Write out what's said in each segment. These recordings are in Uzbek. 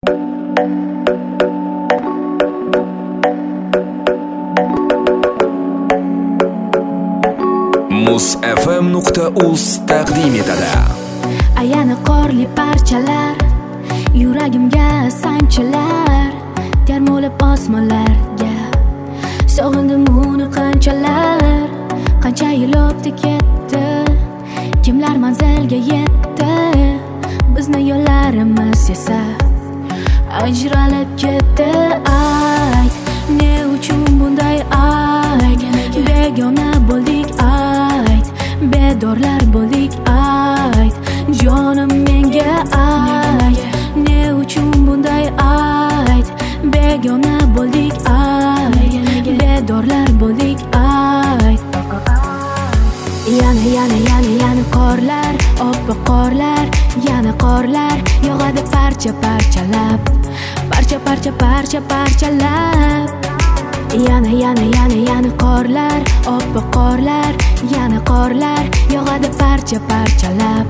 Muz.fm.uz taqdim etadi. Ayani qorli parchalar, yuragimga sanchilar, termolib osmonlarga. Sog'indim uni qanchalar, qancha yil o'tdi ketdi, kimlar manzilga yetdi, bizni yo'llarimiz esa ajralib ketdi. Ayt, ne uchun bunday ayt, begona bo'ldik ayt, bedorlar bo'ldik ayt, jonim menga ayt, ne uchun bunday ayt, begona bo'ldik ayt, bedorlar bo'ldik ayt. Yana qorlar, oppoq qorlar, yana qorlar yog'adi parchalab, parchalab. Yana qorlar, oppoq qorlar, yana qorlar yog'adi parchalab,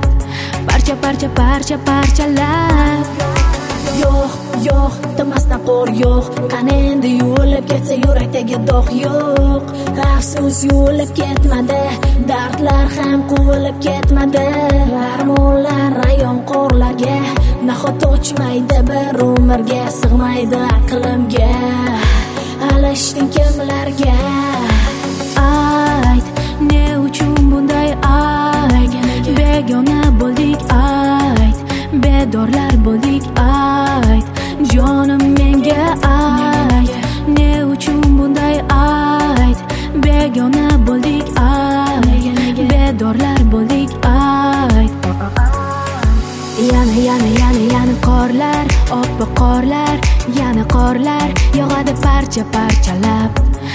parchalab. Yo'q, demasdan qo'r yo'q. Qani endi yo'lib ketsa yurakdagi dog' yo'q. Afsus yo'lib ketmadi, dardlar ham quvilib ketmadi. Armonlar rayon qorlarga, nahot ochmaydi bir umrga, sig'maydi aqlimga. Alashding kimlarga? Ayt, ne uchun bunday ayt, begona bo'ldik ayt, bedorlar bo'ldik ayt, jonim menga ayt, ne uchun bunday ayt, begona bo'ldik ayt, bedorlar bo'ldik ayt. Yana qorlar, oppoq qorlar, yana qorlar yog'adi parchalab,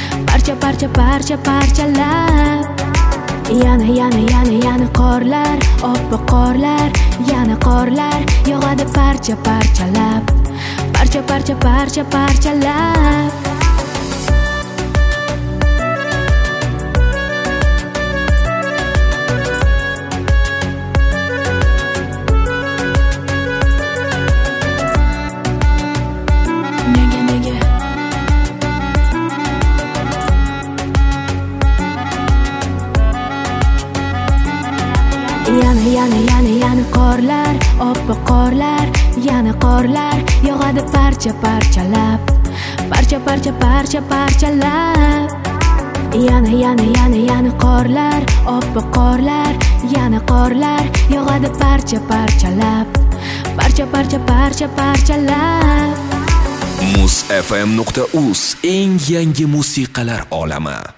parchalab. Yana qorlar, oppoq qorlar, yana qorlar yog'adi parchalab, parchalab. Yana qorlar, oppoq qorlar, yana qorlar yog'adi parchalab, parchalab. Yana qorlar, oppoq qorlar, yana qorlar yog'adi parchalab, parchalab. Muz.fm.uz eng yangi musiqalar olami.